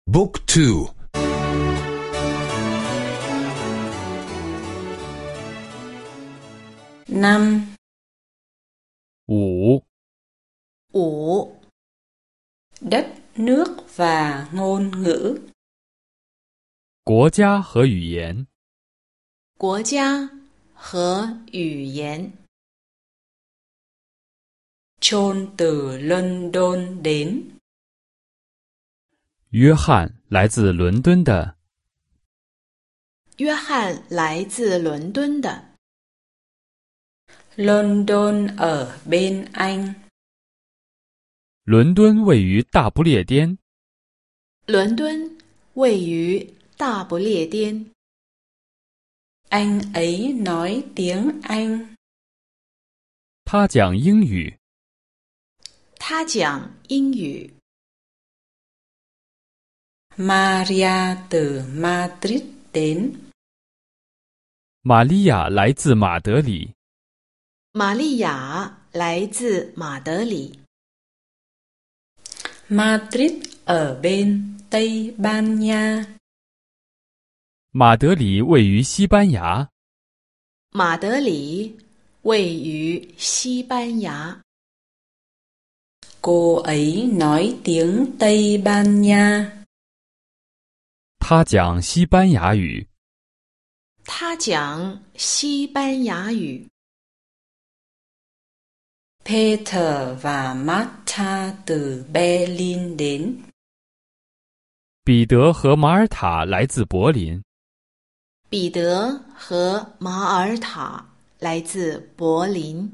Book 2. 5. 5. Đất nước và ngôn ngữ. 国家和语言。 国家和语言。 John từ London đến. 约翰来自伦敦的。 约翰来自伦敦的。 London ở bên Anh. 伦敦位于大不列颠。 伦敦位于大不列颠。 Anh ấy nói tiếng Anh. 他讲英语。 他讲英语。 Maria từ Madrid đến. 玛利亚来自马德里。 玛利亚来自马德里。 Madrid ở bên Tây Ban Nha. 马德里位于西班牙。 马德里位于西班牙。 Cô ấy nói tiếng Tây Ban Nha. 他讲西班牙语。 他讲西班牙语。 Peter và Martha từ Berlin đến. 彼得和马尔塔来自柏林。 彼得和马尔塔来自柏林。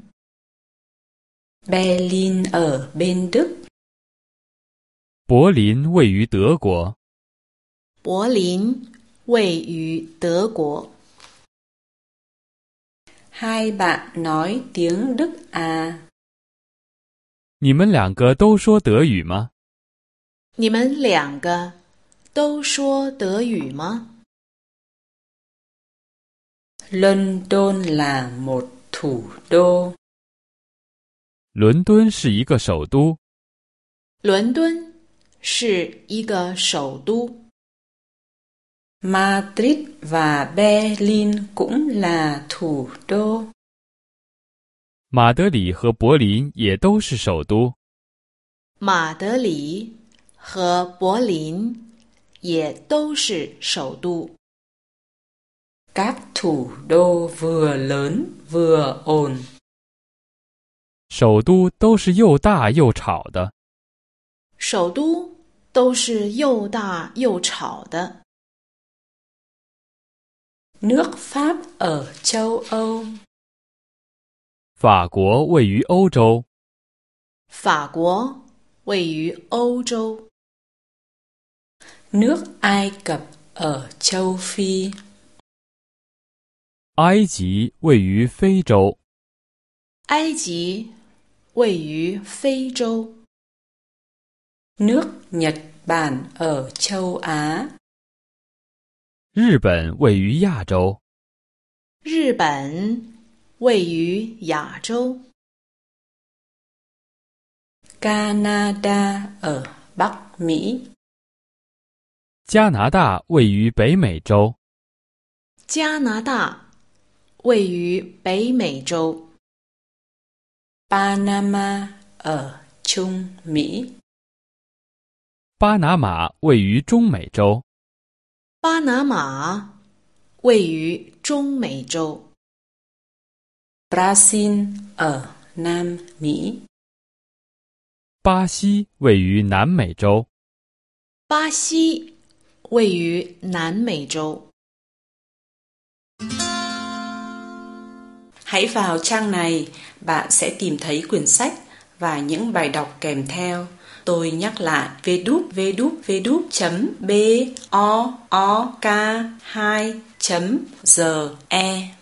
Berlin ở bên Đức. 柏林位于德国。 柏林位于德国。 Hai bạn nói tiếng Đức à? 你们两个都说德语吗？ 你们两个都说德语吗？ London là một thủ đô. 伦敦是一个首都。 伦敦是一个首都。 Madrid và Berlin cũng là thủ đô. 马德里和柏林也都是首都。 马德里和柏林也都是首都。 Các thủ đô vừa lớn vừa ồn. 首都都是又大又吵的。 首都都是又大又吵的。 Nước Pháp ở châu Âu. 法国位于欧洲。 法国位于欧洲。 Nước Ai Cập ở châu Phi. 埃及位于非洲。 埃及位于非洲。 Nước Nhật Bản ở châu Á. 日本位于亚洲。 日本位于亚洲。 Canada ở Bắc Mỹ. 加拿大位于北美洲。 加拿大位于北美洲。 Panama ở Trung Mỹ. 巴拿马位于中美洲。 巴拿马位于中美洲。 Brazil ở Nam Mỹ. 巴西位于南美洲。 巴西位于南美洲。 Hãy vào trang này, bạn sẽ tìm thấy quyển sách và những bài đọc kèm theo. Tôi nhắc lại www.book2.ge